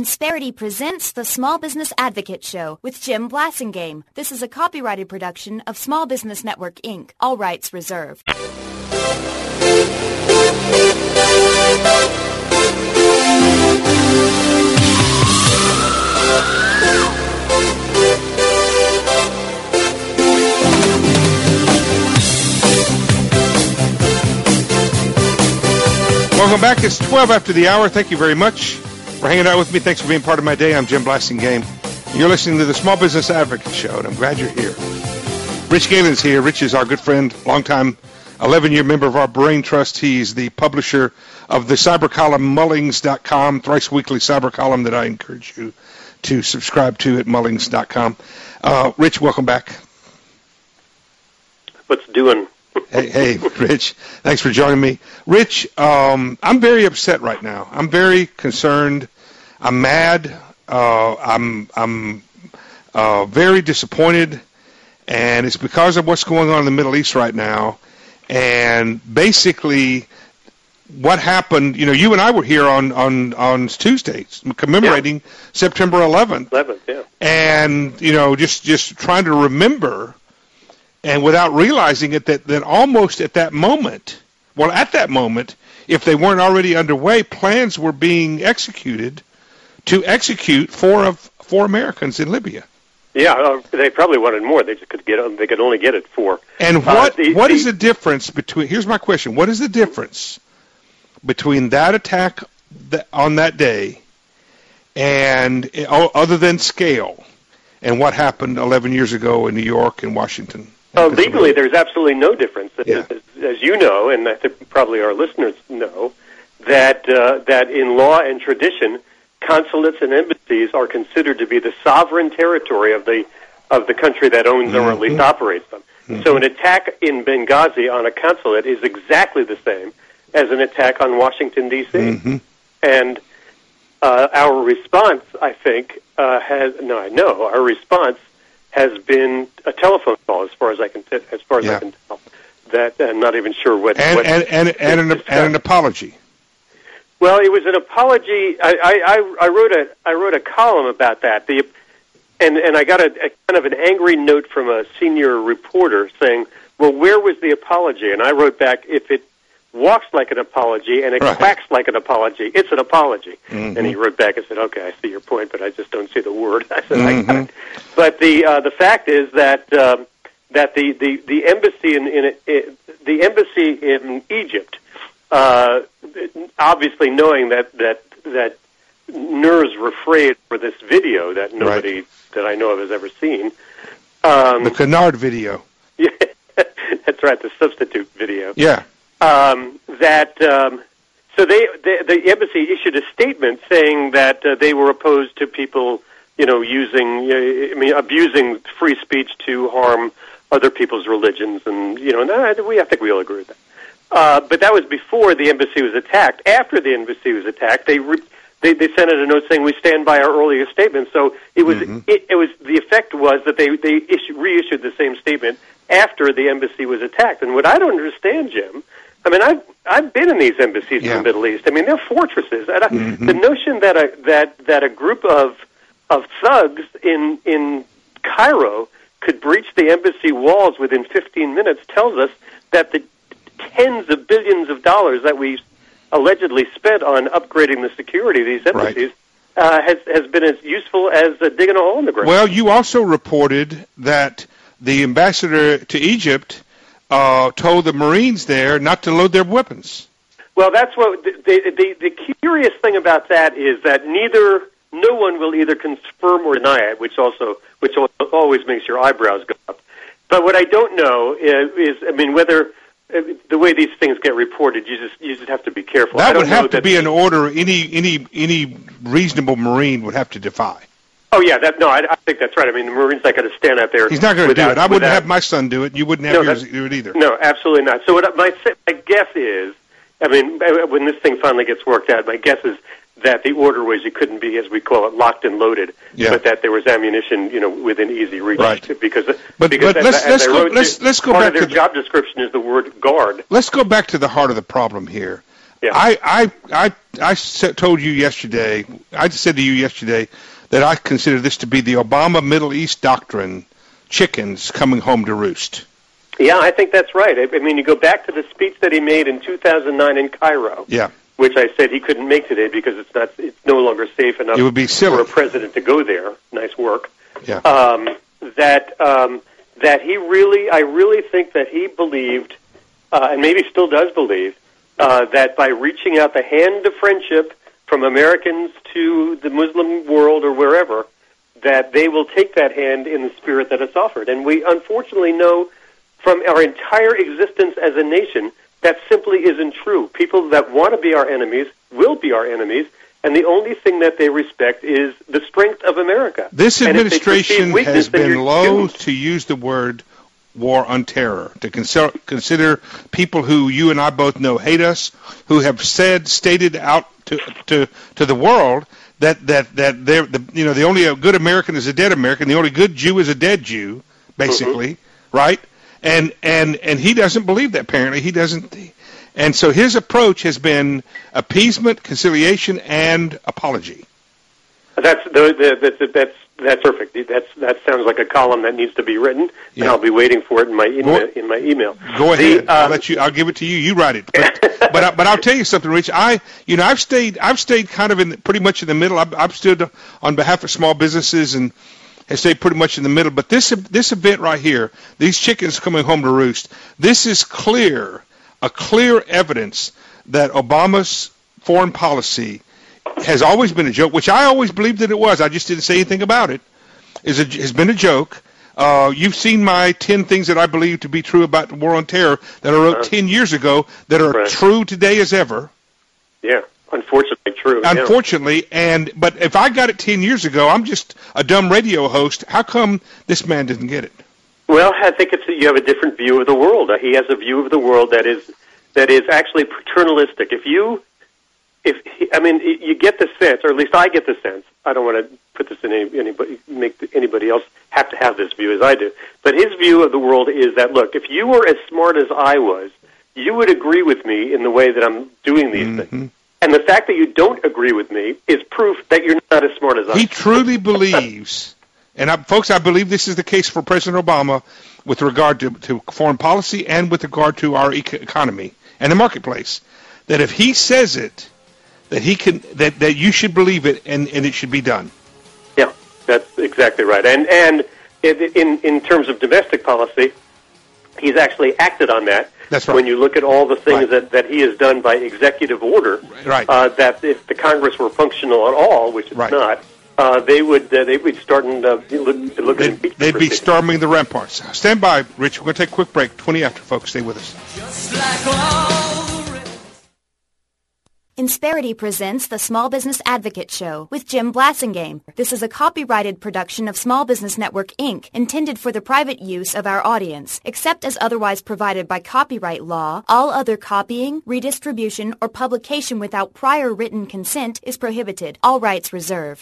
Insperity presents the Small Business Advocate Show with Jim Blasingame. This is a copyrighted production of Small Business Network, Inc. All rights reserved. Welcome back. It's 12 after the hour. Thank you very much for hanging out with me. Thanks for being part of my day. I'm Jim Blasingame. You're listening to the Small Business Advocate Show, and I'm glad you're here. Rich Galen's here. Rich is our good friend, longtime 11-year member of our Brain Trust. He's the publisher of the cyber column, Mullings.com, thrice-weekly cyber column that I encourage you to subscribe to at Mullings.com. Rich, welcome back. What's doing? Hey, Rich. Thanks for joining me. Rich, I'm very upset right now. I'm very concerned. I'm mad. I'm very disappointed, and it's because of what's going on in the Middle East right now. And basically, what happened? You know, you and I were here on Tuesday commemorating September 11th. 11th, yeah. And you know, just trying to remember. And without realizing it, that almost at that moment, if they weren't already underway, plans were being executed to execute four Americans in Libya. Yeah, they probably wanted more. They could only get it 4. And what is the difference between? Here's my question: what is the difference between that attack on that day, and other than scale, and what happened 11 years ago in New York and Washington? Legally, there's absolutely no difference. Yeah. As you know, and I think probably our listeners know, that in law and tradition, consulates and embassies are considered to be the sovereign territory of the country that owns them or at least operates them. Mm-hmm. So an attack in Benghazi on a consulate is exactly the same as an attack on Washington, D.C. Mm-hmm. And our response, I think, our response has been a telephone call, as far as I can tell. That I'm not even sure what. An apology. Well, it was an apology. I wrote a column about that. And I got a kind of an angry note from a senior reporter saying, "Well, where was the apology?" And I wrote back, "If it walks like an apology and it quacks like an apology, it's an apology." Mm-hmm. And he wrote back and said, "Okay, I see your point, but I just don't see the word." I said, "I got it." But the fact is that the embassy the embassy in Egypt, obviously knowing that NERS were afraid for this video that nobody that I know of has ever seen. The Kennard video. Yeah, that's right, the substitute video. Yeah. So the embassy issued a statement saying that they were opposed to people, abusing free speech to harm other people's religions, and I think we all agree with that. But that was before the embassy was attacked. After the embassy was attacked, they sent out a note saying we stand by our earlier statement. So it was the effect was that they reissued the same statement after the embassy was attacked. And what I don't understand, Jim. I mean, I've been in these embassies in the Middle East. I mean, they're fortresses. And the notion that a group of thugs in Cairo could breach the embassy walls within 15 minutes tells us that the tens of billions of dollars that we allegedly spent on upgrading the security of these embassies has been as useful as digging a hole in the ground. Well, you also reported that the ambassador to Egypt told the Marines there not to load their weapons. Well, that's what the curious thing about that is that no one will either confirm or deny it, which always makes your eyebrows go up. But what I don't know is whether the way these things get reported, you just have to be careful. That would have to be an order any reasonable Marine would have to defy. Oh yeah, I think that's right. I mean, the Marine's not going to stand out there. He's not going to do it. I wouldn't have my son do it. You wouldn't have yours do it either. No, absolutely not. So my guess is, when this thing finally gets worked out, my guess is that the order was you couldn't be, as we call it, locked and loaded, but that there was ammunition, within easy reach. Right. Because let's go part back of their job description is the word guard. Let's go back to the heart of the problem here. Yeah. I told you yesterday, I said to you yesterday that I consider this to be the Obama Middle East doctrine, chickens coming home to roost. Yeah, I think that's right. I mean, you go back to the speech that he made in 2009 in Cairo, which I said he couldn't make today because it's no longer safe enough it would be silly for a president to go there. Nice work. Yeah. That I really think that he believed, and maybe still does believe, that by reaching out the hand of friendship from Americans to the Muslim world or wherever, that they will take that hand in the spirit that it's offered. And we unfortunately know from our entire existence as a nation that simply isn't true. People that want to be our enemies will be our enemies, and the only thing that they respect is the strength of America. This administration has been loath to use the word war on terror, to consider people who you and I both know hate us, who have stated out to the world that they're the only good American is a dead American, the only good Jew is a dead Jew, basically, right? And he doesn't believe that. Apparently, he doesn't. And so his approach has been appeasement, conciliation, and apology. That's perfect. That sounds like a column that needs to be written, and I'll be waiting for it in my email. Go ahead. I'll give it to you. You write it. But I'll tell you something, Rich. I've stayed kind of pretty much in the middle. I've stood on behalf of small businesses and have stayed pretty much in the middle. But this event right here, these chickens coming home to roost, this is clear evidence that Obama's foreign policy has always been a joke, which I always believed that it was. I just didn't say anything about it. Has been a joke. You've seen my 10 things that I believe to be true about the war on terror that I wrote 10 years ago that are true today as ever. Yeah, unfortunately true. Unfortunately, but if I got it 10 years ago, I'm just a dumb radio host. How come this man didn't get it? Well, I think you have a different view of the world. He has a view of the world that is actually paternalistic. You get the sense, or at least I get the sense. I don't want to put this in make anybody else have to have this view as I do. But his view of the world is that, look, if you were as smart as I was, you would agree with me in the way that I'm doing these things. And the fact that you don't agree with me is proof that you're not as smart as I am. He truly believes, and folks, I believe this is the case for President Obama with regard to foreign policy and with regard to our economy and the marketplace, that if he says it, that he can, that you should believe it, and it should be done. Yeah, that's exactly right. And in terms of domestic policy, he's actually acted on that. That's right. When you look at all the things that he has done by executive order, that if the Congress were functional at all, which it's not, they'd be starting to look at impeachment. They'd be storming the ramparts. Stand by, Rich. We're going to take a quick break. 20 after, folks. Stay with us. Just like all Insperity presents the Small Business Advocate Show with Jim Blasingame. This is a copyrighted production of Small Business Network, Inc., intended for the private use of our audience. Except as otherwise provided by copyright law, all other copying, redistribution, or publication without prior written consent is prohibited. All rights reserved.